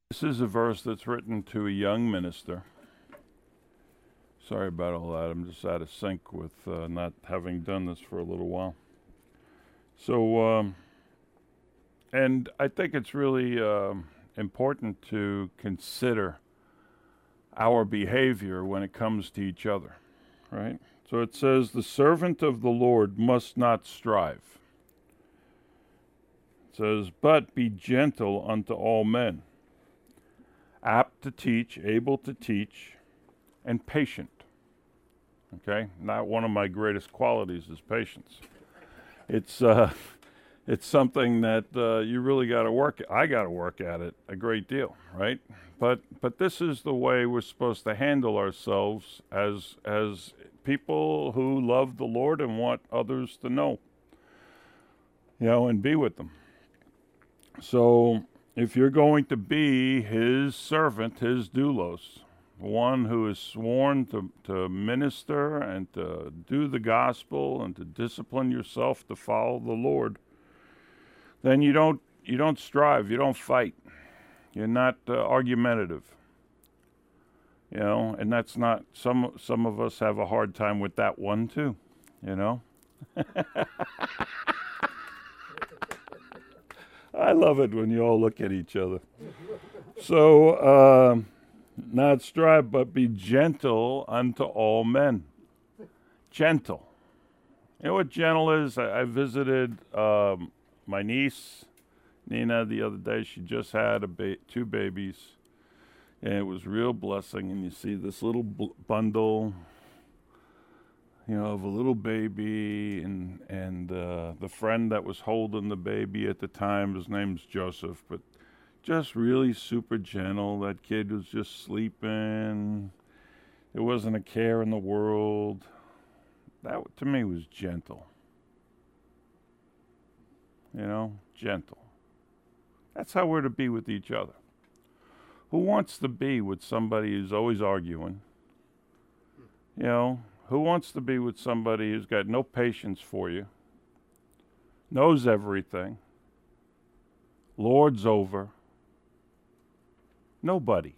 This is a verse that's written to a young minister. Sorry about all that. I'm just out of sync with not having done this for a little while. So, and I think it's really important to consider our behavior when it comes to each other, right? So it says, the servant of the Lord must not strive. It says, but be gentle unto all men, apt to teach, able to teach, and patient. Okay? Not one of my greatest qualities is patience. It's something that you really got to work at. I got to work at it a great deal, right? But this is the way we're supposed to handle ourselves as people who love the Lord and want others to know, and be with them. So if you're going to be his servant, his doulos, one who is sworn to minister and to do the gospel and to discipline yourself to follow the Lord, then you don't strive, you don't fight, you're not argumentative, and that's not, some of us have a hard time with that one too, I love it when you all look at each other. So, not strive, but be gentle unto all men. Gentle. You know what gentle is? I visited my niece, Nina, the other day. She just had two babies, and it was a real blessing. And you see this little bundle, of a little baby, and the friend that was holding the baby at the time, his name's Joseph, but just really super gentle. That kid was just sleeping. There wasn't a care in the world. That, to me, was gentle. Gentle. That's how we're to be with each other. Who wants to be with somebody who's always arguing? Who wants to be with somebody who's got no patience for you, knows everything, lords over? Nobody.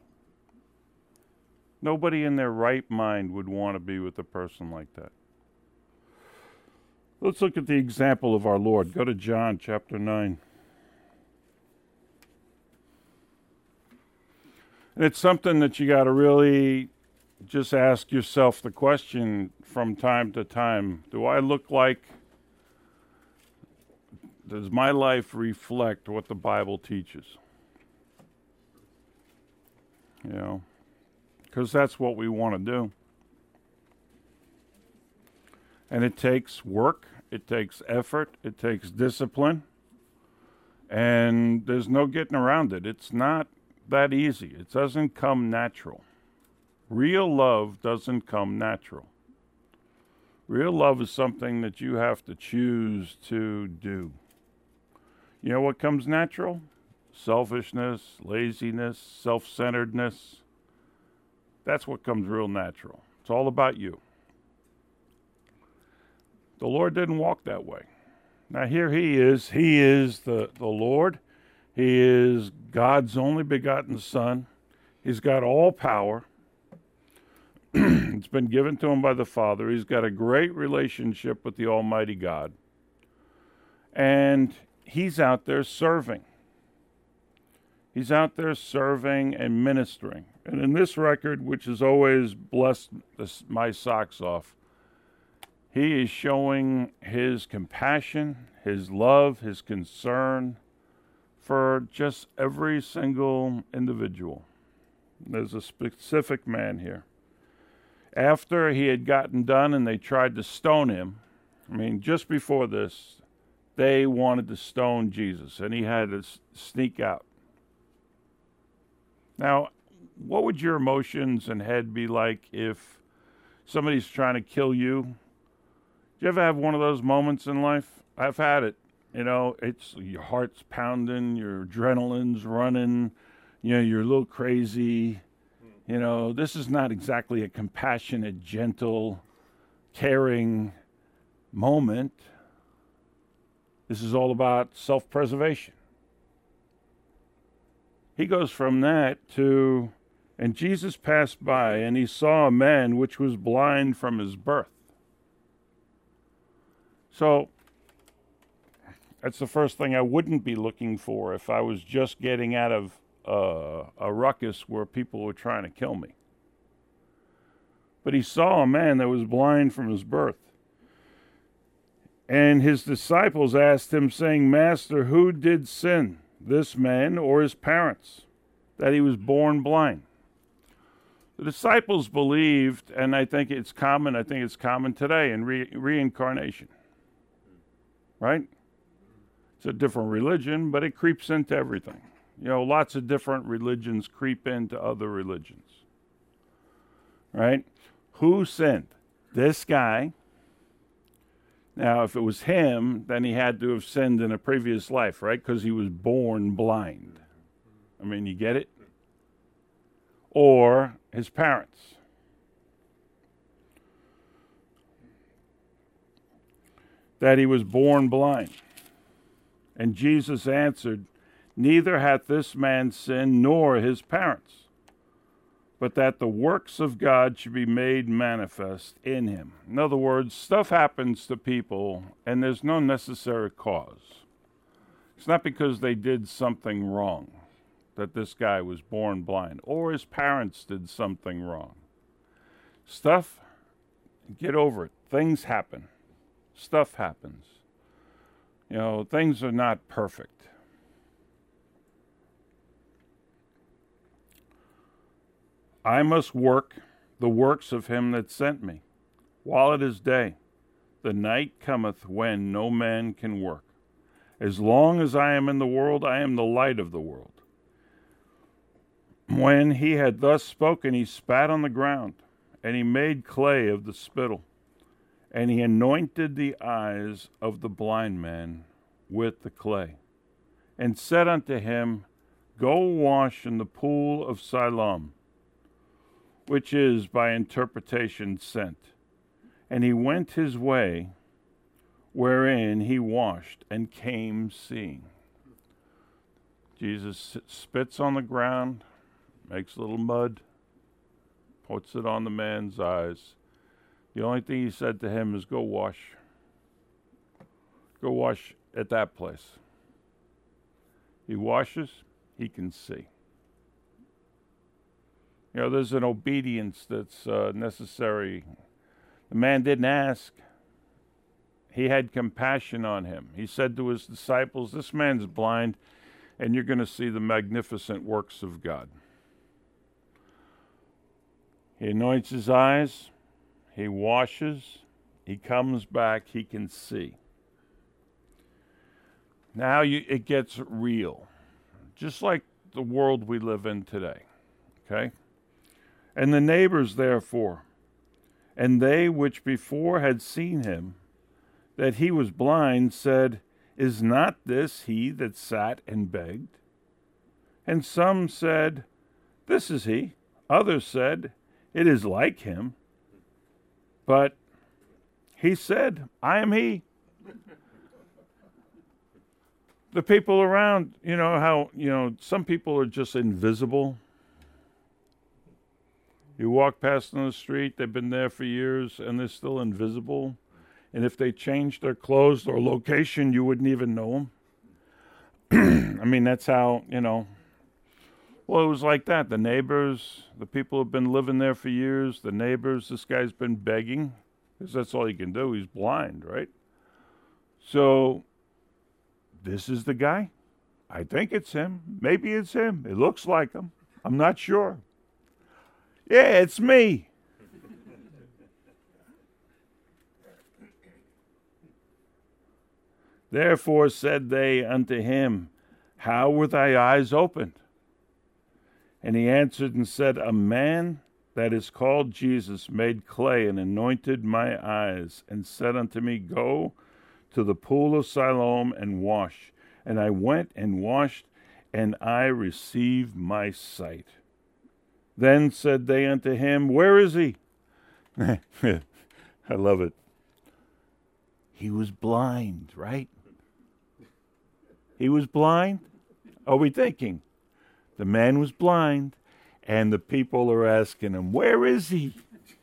Nobody in their right mind would want to be with a person like that. Let's look at the example of our Lord. Go to John chapter 9. And it's something that you got to really just ask yourself the question from time to time. Does my life reflect what the Bible teaches? Because that's what we want to do. And it takes work, it takes effort, it takes discipline, and there's no getting around it. It's not that easy. It doesn't come natural. Real love doesn't come natural. Real love is something that you have to choose to do. You know what comes natural? Selfishness, laziness, self-centeredness. That's what comes real natural. It's all about you. The Lord didn't walk that way. Now here he is. He is the Lord. He is God's only begotten Son. He's got all power. It's been given to him by the Father. He's got a great relationship with the Almighty God. And he's out there serving. He's out there serving and ministering. And in this record, which has always blessed my socks off, he is showing his compassion, his love, his concern for just every single individual. There's a specific man here. After he had gotten done and they tried to stone him, just before this, they wanted to stone Jesus, and he had to sneak out. Now, what would your emotions and head be like if somebody's trying to kill you? Do you ever have one of those moments in life? I've had it. It's your heart's pounding, your adrenaline's running, you're a little crazy. This is not exactly a compassionate, gentle, caring moment. This is all about self-preservation. he goes from that to, and Jesus passed by, and he saw a man which was blind from his birth. So that's the first thing I wouldn't be looking for if I was just getting out of a ruckus where people were trying to kill me. But he saw a man that was blind from his birth. And his disciples asked him, saying, Master, who did sin, this man or his parents, that he was born blind? The disciples believed, and I think it's common today, in reincarnation. Right? It's a different religion, but it creeps into everything. You know, lots of different religions creep into other religions. Right? Who sinned? This guy. Now, if it was him, then he had to have sinned in a previous life, right? Because he was born blind. I mean, you get it? Or his parents. That he was born blind. And Jesus answered, Neither hath this man sinned nor his parents, but that the works of God should be made manifest in him. In other words, stuff happens to people and there's no necessary cause. It's not because they did something wrong that this guy was born blind, or his parents did something wrong. Stuff, get over it. Things happen. Stuff happens. You know, things are not perfect. I must work the works of him that sent me, while it is day. The night cometh when no man can work. As long as I am in the world, I am the light of the world. When he had thus spoken, he spat on the ground, and he made clay of the spittle, and he anointed the eyes of the blind man with the clay, and said unto him, Go wash in the pool of Siloam, which is by interpretation sent. And he went his way, wherein he washed, and came seeing. Jesus spits on the ground, makes a little mud, puts it on the man's eyes. The only thing he said to him is, Go wash. Go wash at that place. He washes, he can see. You know, there's an obedience that's necessary. The man didn't ask. He had compassion on him. He said to his disciples, This man's blind, and you're going to see the magnificent works of God. He anoints his eyes. He washes. He comes back. He can see. Now it gets real. Just like the world we live in today. Okay? And the neighbors, therefore, and they which before had seen him, that he was blind, said, Is not this he that sat and begged? And some said, This is he. Others said, It is like him. But he said, I am he. The people around, you know how, some people are just invisible. You walk past on the street, they've been there for years, and they're still invisible. And if they changed their clothes or location, you wouldn't even know them. I mean, that's how, Well, it was like that. The neighbors, the people have been living there for years. The neighbors, this guy's been begging, because that's all he can do. He's blind, right? So, this is the guy. I think it's him. Maybe it's him. It looks like him. I'm not sure. Yeah, it's me. Therefore said they unto him, How were thy eyes opened? And he answered and said, A man that is called Jesus made clay and anointed my eyes, and said unto me, Go to the pool of Siloam and wash. And I went and washed, and I received my sight. Then said they unto him, Where is he? I love it. He was blind, right? He was blind? Are we thinking? The man was blind, and the people are asking him, "Where is he?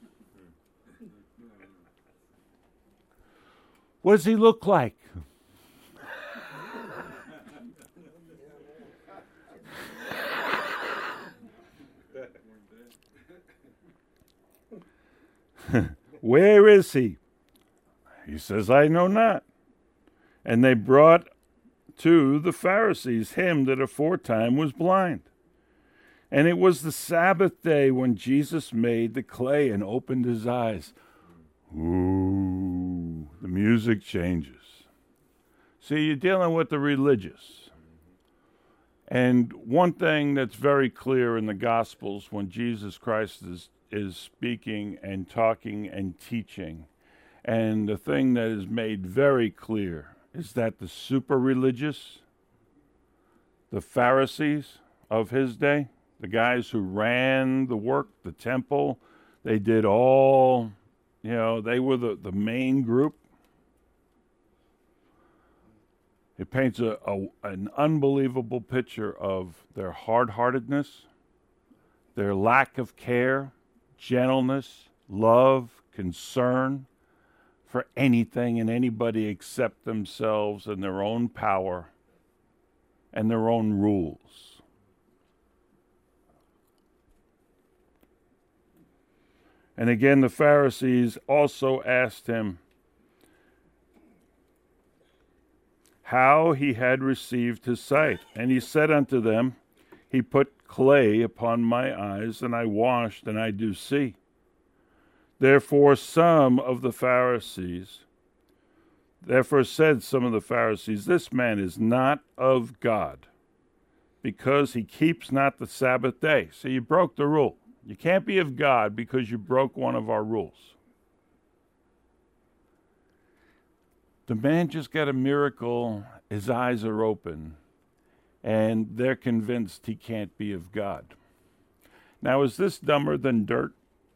What does he look like?" "Where is he?" He says, "I know not." And they brought to the Pharisees him that aforetime was blind. And it was the Sabbath day when Jesus made the clay and opened his eyes. Ooh, the music changes. See, you're dealing with the religious. And one thing that's very clear in the Gospels when Jesus Christ is speaking and talking and teaching, and the thing that is made very clear is that the super religious, the Pharisees of his day, the guys who ran the work, the temple, they did all, they were the main group. It paints an unbelievable picture of their hard-heartedness, their lack of care, gentleness, love, concern for anything and anybody except themselves and their own power and their own rules. And again, the Pharisees also asked him how he had received his sight. And he said unto them, He put clay upon my eyes, and I washed, and I do see. Therefore said some of the Pharisees, This man is not of God, because he keeps not the Sabbath day. So you broke the rule. You can't be of God because you broke one of our rules. The man just got a miracle. His eyes are open, and they're convinced he can't be of God. Now, is this dumber than dirt?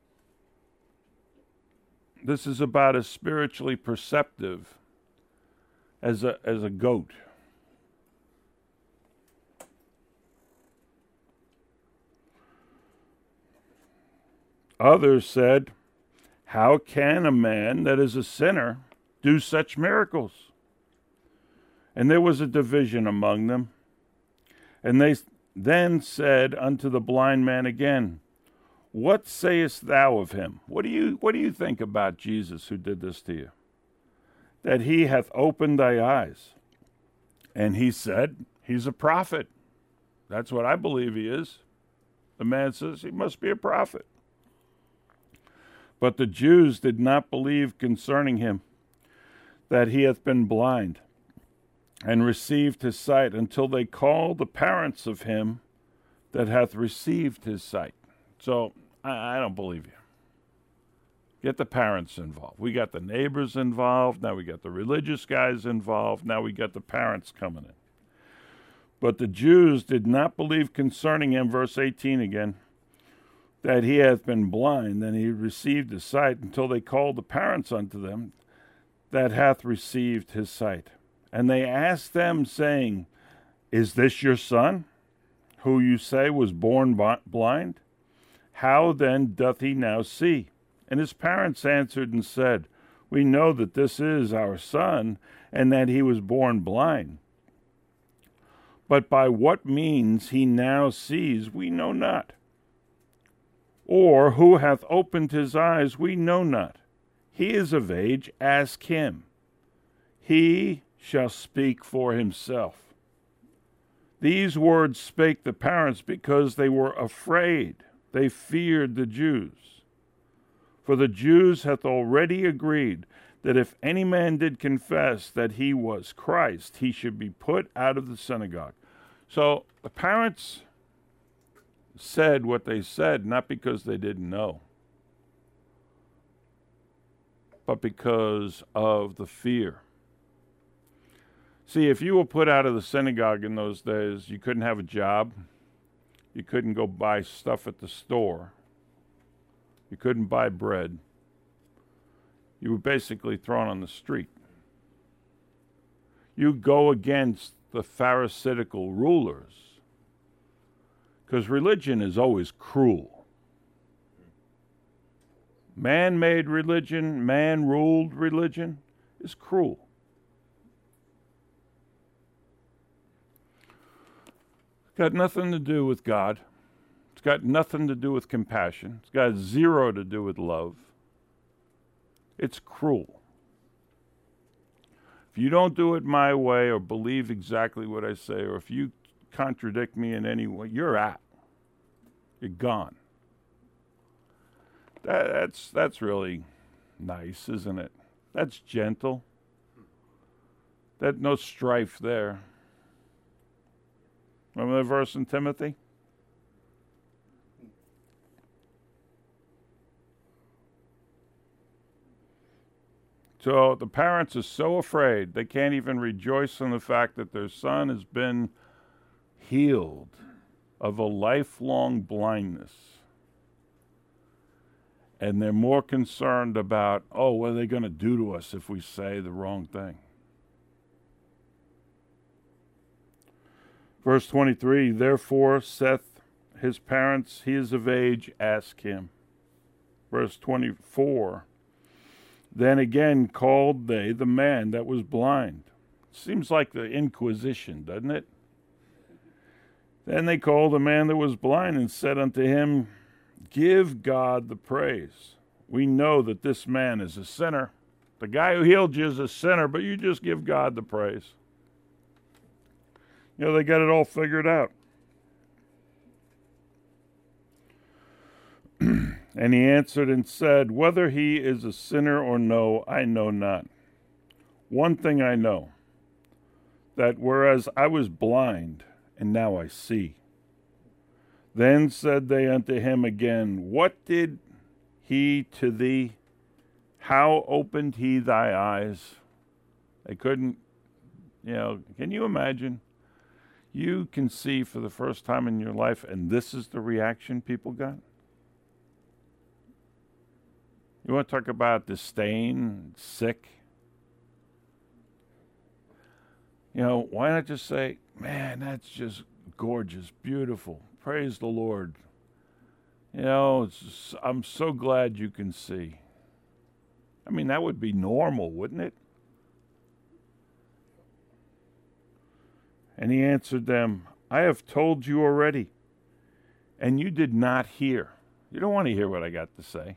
This is about as spiritually perceptive as a goat. Others said, How can a man that is a sinner do such miracles? And there was a division among them. And they then said unto the blind man again, What sayest thou of him? What do you think about Jesus who did this to you? That he hath opened thy eyes. And he said, He's a prophet. That's what I believe he is. The man says he must be a prophet. But the Jews did not believe concerning him that he hath been blind and received his sight until they called the parents of him that hath received his sight. So I don't believe you. Get the parents involved. We got the neighbors involved. Now we got the religious guys involved. Now we got the parents coming in. But the Jews did not believe concerning him, verse 18 again, that he hath been blind, and he received his sight, until they called the parents unto them that hath received his sight. And they asked them, saying, Is this your son, who you say was born blind? How then doth he now see? And his parents answered and said, We know that this is our son, and that he was born blind. But by what means he now sees, we know not. Or who hath opened his eyes, we know not. He is of age, ask him. He shall speak for himself. These words spake the parents because they were afraid. They feared the Jews. For the Jews hath already agreed that if any man did confess that he was Christ, he should be put out of the synagogue. So the parents said what they said, not because they didn't know, but because of the fear. See, if you were put out of the synagogue in those days, you couldn't have a job. You couldn't go buy stuff at the store. You couldn't buy bread. You were basically thrown on the street. You go against the Pharisaical rulers, Because religion is always cruel. Man-made religion, man-ruled religion is cruel. It's got nothing to do with God. It's got nothing to do with compassion. It's got zero to do with love. It's cruel. If you don't do it my way or believe exactly what I say, or if you contradict me in any way, you're out. You're gone. That's really nice, isn't it? That's gentle. That no strife there. Remember the verse in Timothy? So the parents are so afraid they can't even rejoice in the fact that their son has been healed of a lifelong blindness. And they're more concerned about, what are they going to do to us if we say the wrong thing? Verse 23, therefore saith his parents, he is of age, ask him. Verse 24, then again called they the man that was blind. Seems like the Inquisition, doesn't it? Then they called the man that was blind and said unto him, give God the praise. We know that this man is a sinner. The guy who healed you is a sinner, but you just give God the praise. You know, they got it all figured out. And he answered and said, whether he is a sinner or no, I know not. One thing I know, that whereas I was blind, and now I see. Then said they unto him again, what did he to thee? How opened he thy eyes? They couldn't, can you imagine? You can see for the first time in your life, and this is the reaction people got? You want to talk about disdain, sick? Why not just say, man, that's just gorgeous, beautiful. Praise the Lord. I'm so glad you can see. I mean, that would be normal, wouldn't it? And he answered them, I have told you already, and you did not hear. You don't want to hear what I got to say.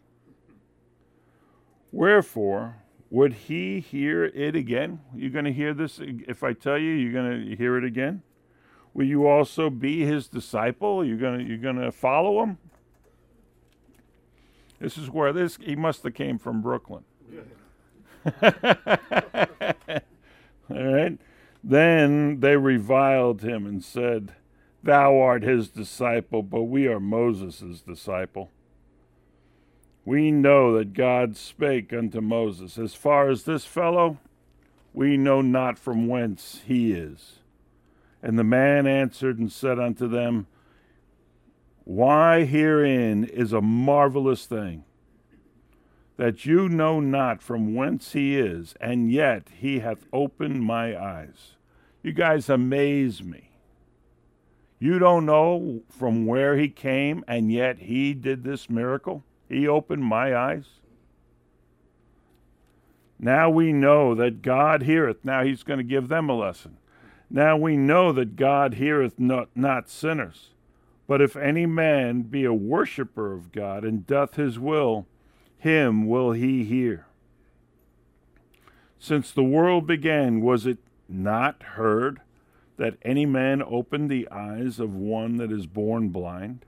Wherefore, would he hear it again? You're going to hear this? If I tell you, you're going to hear it again? Will you also be his disciple? You're going to follow him? This is where he must have came from Brooklyn. All right. Then they reviled him and said, thou art his disciple, but we are Moses' disciple. We know that God spake unto Moses, as far as this fellow, we know not from whence he is. And the man answered and said unto them, why herein is a marvelous thing, that you know not from whence he is, and yet he hath opened my eyes. You guys amaze me. You don't know from where he came, and yet he did this miracle? He opened my eyes. Now we know that God heareth. Now he's going to give them a lesson. Now we know that God heareth not sinners. But if any man be a worshipper of God and doth his will, him will he hear. Since the world began, was it not heard that any man opened the eyes of one that is born blind?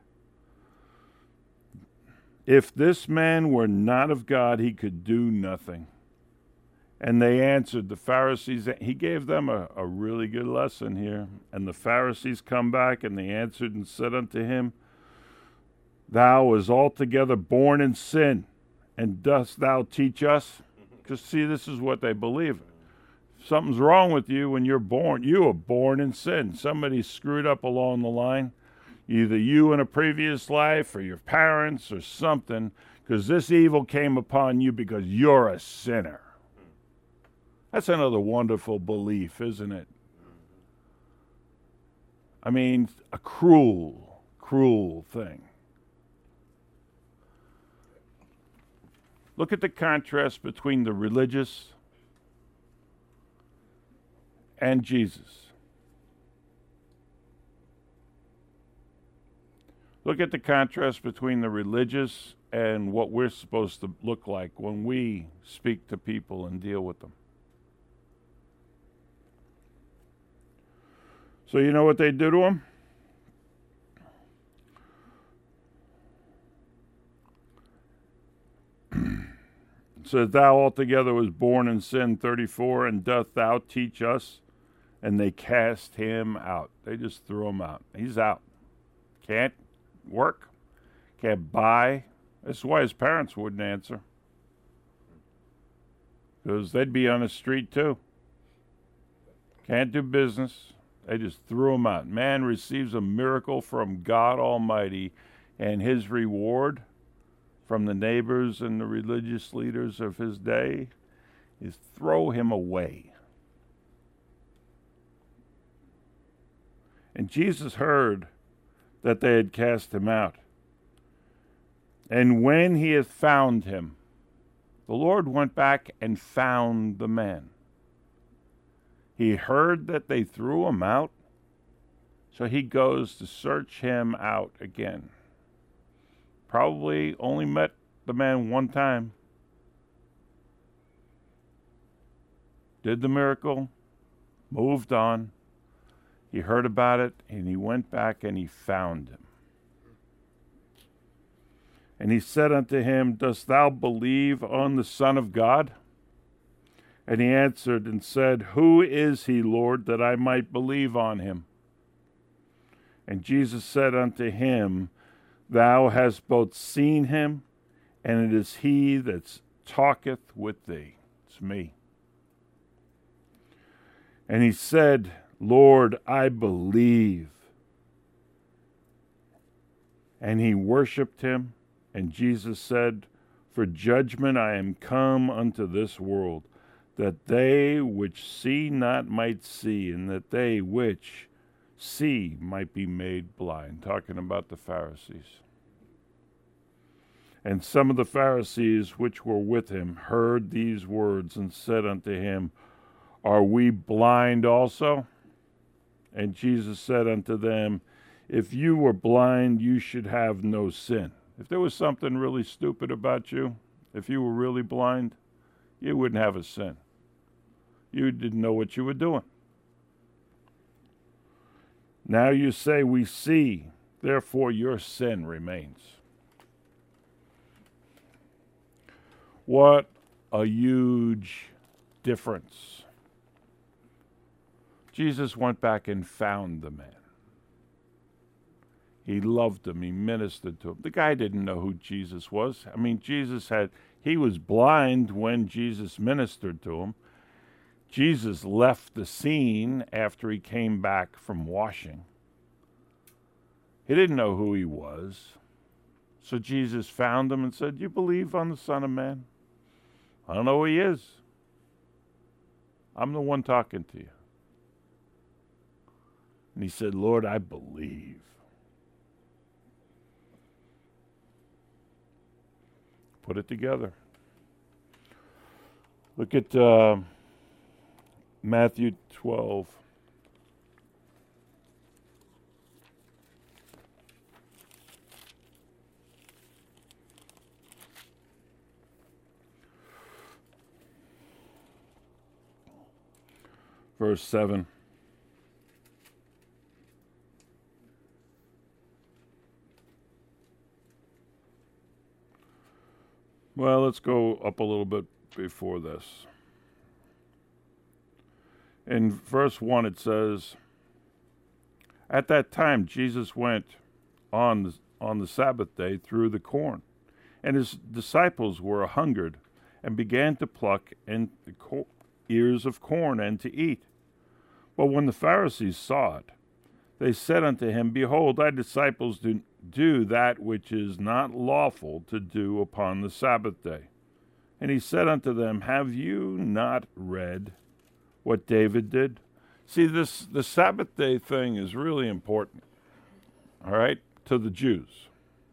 If this man were not of God, he could do nothing. And they answered, the Pharisees, he gave them a really good lesson here. And the Pharisees come back, and they answered and said unto him, thou was altogether born in sin, and dost thou teach us? Because see, this is what they believe. If something's wrong with you when you're born, you were born in sin. Somebody screwed up along the line. Either you in a previous life or your parents or something, because this evil came upon you because you're a sinner. That's another wonderful belief, isn't it? I mean, a cruel cruel thing. Look at the contrast between the religious and Jesus. Look at the contrast between the religious and what we're supposed to look like when we speak to people and deal with them. So you know what they do to him? It says, thou altogether was born in sin, 34, and doth thou teach us? And they cast him out. They just threw him out. He's out. Can't work. Can't buy. That's why his parents wouldn't answer. Because they'd be on the street too. Can't do business. They just threw him out. Man receives a miracle from God Almighty, and his reward from the neighbors and the religious leaders of his day is throw him away. And Jesus heard that they had cast him out. And when he had found him, the Lord went back and found the man. He heard that they threw him out, so he goes to search him out again. Probably only met the man one time. Did the miracle, moved on. He heard about it, and he went back and he found him. And he said unto him, dost thou believe on the Son of God? And he answered and said, who is he, Lord, that I might believe on him? And Jesus said unto him, thou hast both seen him, and it is he that talketh with thee. It's me. And he said, Lord, I believe. And he worshipped him. And Jesus said, for judgment I am come unto this world, that they which see not might see, and that they which see might be made blind. Talking about the Pharisees. And some of the Pharisees which were with him heard these words, and said unto him, are we blind also? And Jesus said unto them, if you were blind, you should have no sin. If there was something really stupid about you, if you were really blind, you wouldn't have a sin. You didn't know what you were doing. Now you say, we see, therefore your sin remains. What a huge difference. Jesus went back and found the man. He loved him. He ministered to him. The guy didn't know who Jesus was. I mean, he was blind when Jesus ministered to him. Jesus left the scene after he came back from washing. He didn't know who he was. So Jesus found him and said, you believe on the Son of Man? I don't know who he is. I'm the one talking to you. And he said, Lord, I believe. Put it together. Look at Matthew 12. Verse 7. Well, let's go up a little bit before this. In verse 1 it says, at that time Jesus went on the Sabbath day through the corn, and his disciples were hungered, and began to pluck ears of corn and to eat. But when the Pharisees saw it, they said unto him, behold, thy disciples do that which is not lawful to do upon the Sabbath day. And he said unto them, have you not read what David did? See, the Sabbath day thing is really important. All right? to the Jews.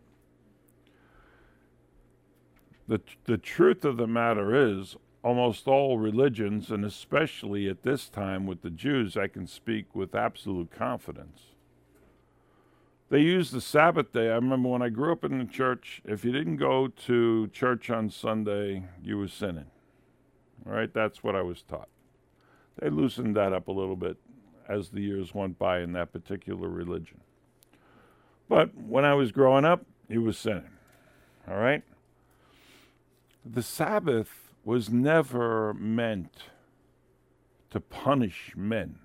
The truth of the matter is, almost all religions, and especially at this time with the Jews, I can speak with absolute confidence. They use the Sabbath day. I remember when I grew up in the church, if you didn't go to church on Sunday, you were sinning. All right, that's what I was taught. They loosened that up a little bit as the years went by in that particular religion. But when I was growing up, you were sinning. All right? The Sabbath was never meant to punish men,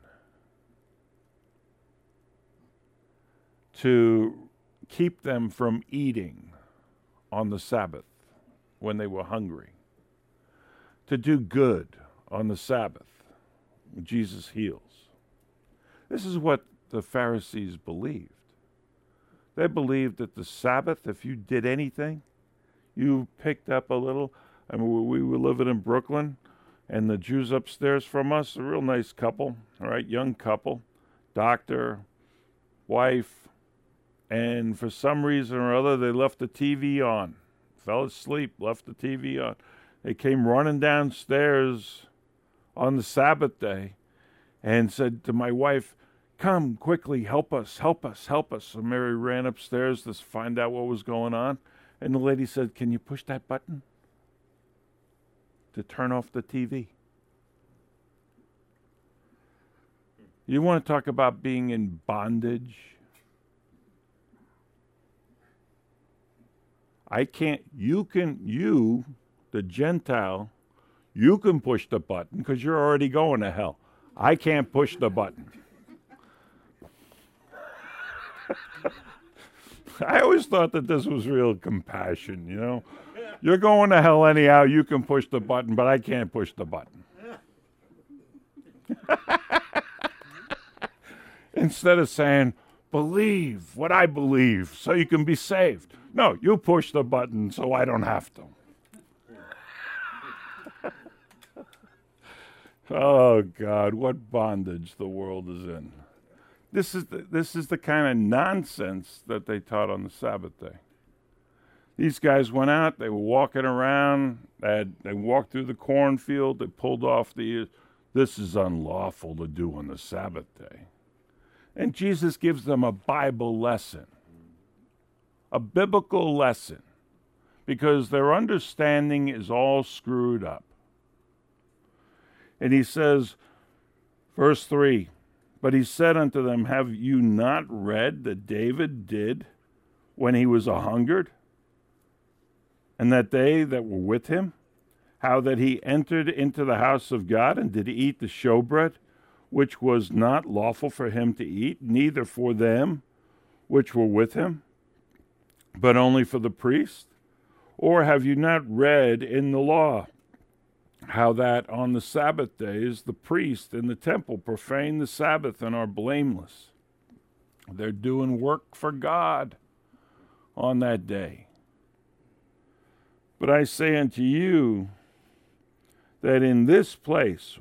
to keep them from eating on the Sabbath when they were hungry, to do good on the Sabbath when Jesus heals. This is what the Pharisees believed. They believed that the Sabbath, if you did anything, you picked up a little. I mean, we were living in Brooklyn, and the Jews upstairs from us, a real nice couple, all right, young couple, doctor, wife, and for some reason or other, they left the TV on. Fell asleep, left the TV on. They came running downstairs on the Sabbath day and said to my wife, "Come quickly, help us, help us, help us." So Mary ran upstairs to find out what was going on. And the lady said, "Can you push that button to turn off the TV?" You want to talk about being in bondage? You, the Gentile, you can push the button because you're already going to hell. I can't push the button. I always thought that this was real compassion, you know. You're going to hell anyhow, you can push the button, but I can't push the button. Instead of saying, believe what I believe so you can be saved. No, you push the button so I don't have to. Oh, God, what bondage the world is in. This is the kind of nonsense that they taught on the Sabbath day. These guys went out, they were walking around, they walked through the cornfield, they pulled off the ears. This is unlawful to do on the Sabbath day. And Jesus gives them a Bible lesson, a biblical lesson, because their understanding is all screwed up. And he says, verse 3, "But he said unto them, Have you not read that David did when he was a-hungered? And that they that were with him, how that he entered into the house of God, and did eat the showbread, which was not lawful for him to eat, neither for them which were with him, but only for the priest? Or have you not read in the law, how that on the Sabbath days the priests in the temple profane the Sabbath and are blameless? They're doing work for God on that day. But I say unto you that in this place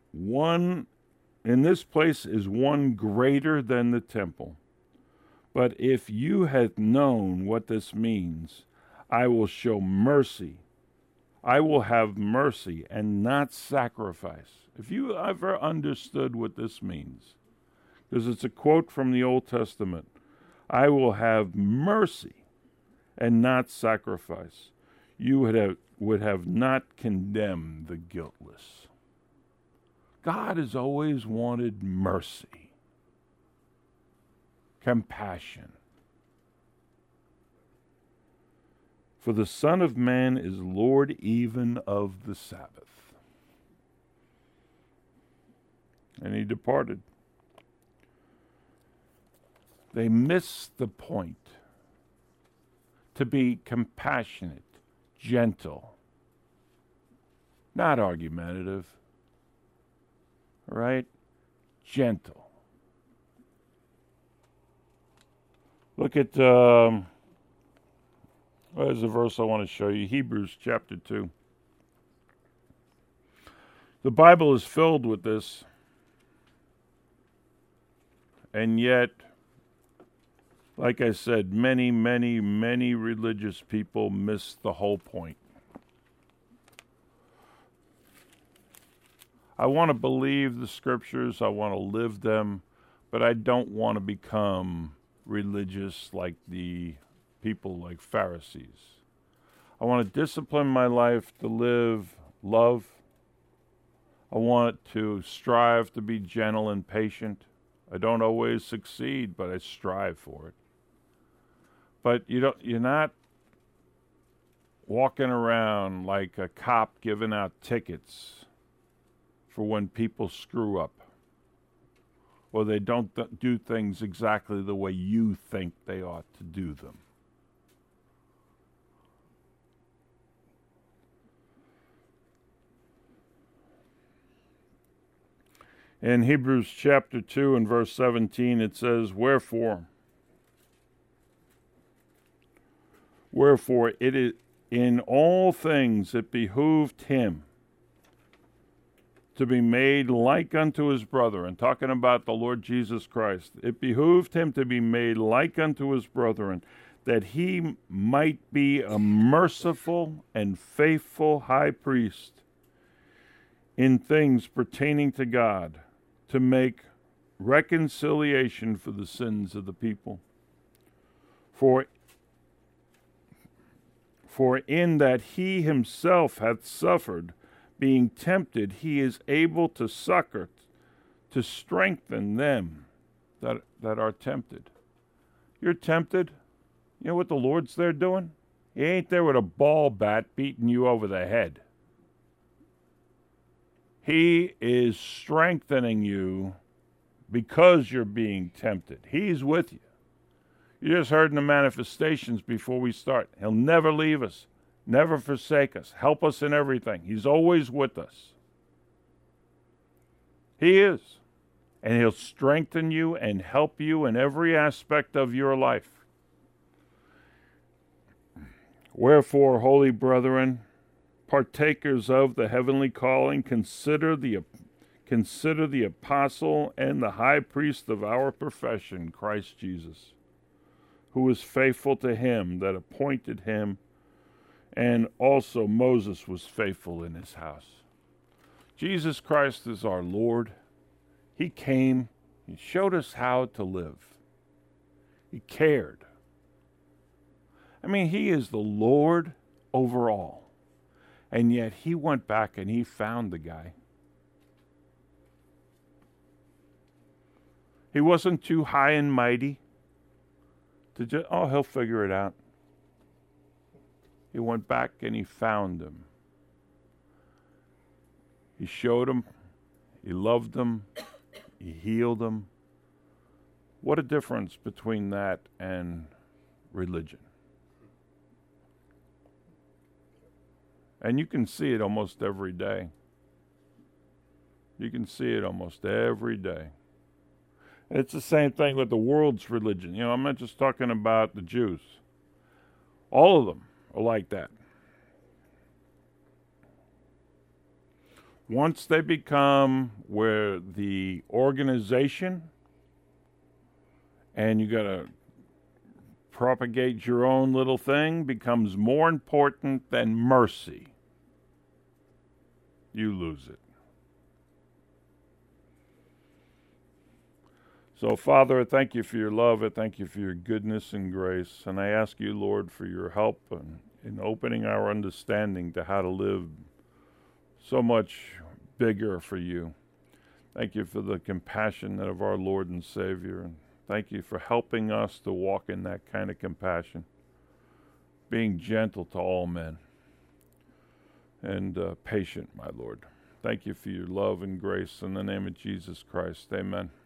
is one greater than the temple. But if you had known what this means, I will show mercy. I will have mercy and not sacrifice. If you ever understood what this means, because it's a quote from the Old Testament, I will have mercy and not sacrifice. You would have not condemned the guiltless. God has always wanted mercy, compassion. For the Son of Man is Lord even of the Sabbath. And he departed. They missed the point. To be compassionate, gentle, not argumentative, right? Gentle. Look at, there's a verse I want to show you, Hebrews chapter 2. The Bible is filled with this, and yet Like I said, many, many, many religious people miss the whole point. I want to believe the scriptures, I want to live them, but I don't want to become religious like the people like Pharisees. I want to discipline my life to live love. I want to strive to be gentle and patient. I don't always succeed, but I strive for it. But you're not walking around like a cop giving out tickets for when people screw up, or they don't do things exactly the way you think they ought to do them. In Hebrews chapter 2 and verse 17 it says, Wherefore it is in all things it behooved him to be made like unto his brethren. Talking about the Lord Jesus Christ. It behooved him to be made like unto his brethren, that he might be a merciful and faithful high priest in things pertaining to God, to make reconciliation for the sins of the people. For in that he himself hath suffered, being tempted, he is able to succor, to strengthen them that are tempted. You're tempted. You know what the Lord's there doing? He ain't there with a ball bat beating you over the head. He is strengthening you because you're being tempted. He's with you. You just heard in the manifestations before we start. He'll never leave us, never forsake us, help us in everything. He's always with us. He is. And he'll strengthen you and help you in every aspect of your life. Wherefore, holy brethren, partakers of the heavenly calling, consider the apostle and the high priest of our profession, Christ Jesus, who is faithful to him that appointed him, and also Moses was faithful in his house. Jesus Christ is our Lord. He came, he showed us how to live. He cared. I mean, he is the Lord over all. And yet he went back and he found the guy. He wasn't too high and mighty to just, he'll figure it out. He went back and he found him. He showed him. He loved him. He healed him. What a difference between that and religion. And you can see it almost every day. You can see it almost every day. It's the same thing with the world's religion. You know, I'm not just talking about the Jews. All of them are like that. Once they become where the organization, and you got to propagate your own little thing, becomes more important than mercy, you lose it. So, Father, I thank you for your love. I thank you for your goodness and grace. And I ask you, Lord, for your help in opening our understanding to how to live so much bigger for you. Thank you for the compassion of our Lord and Savior. And thank you for helping us to walk in that kind of compassion, being gentle to all men and patient, my Lord. Thank you for your love and grace in the name of Jesus Christ. Amen.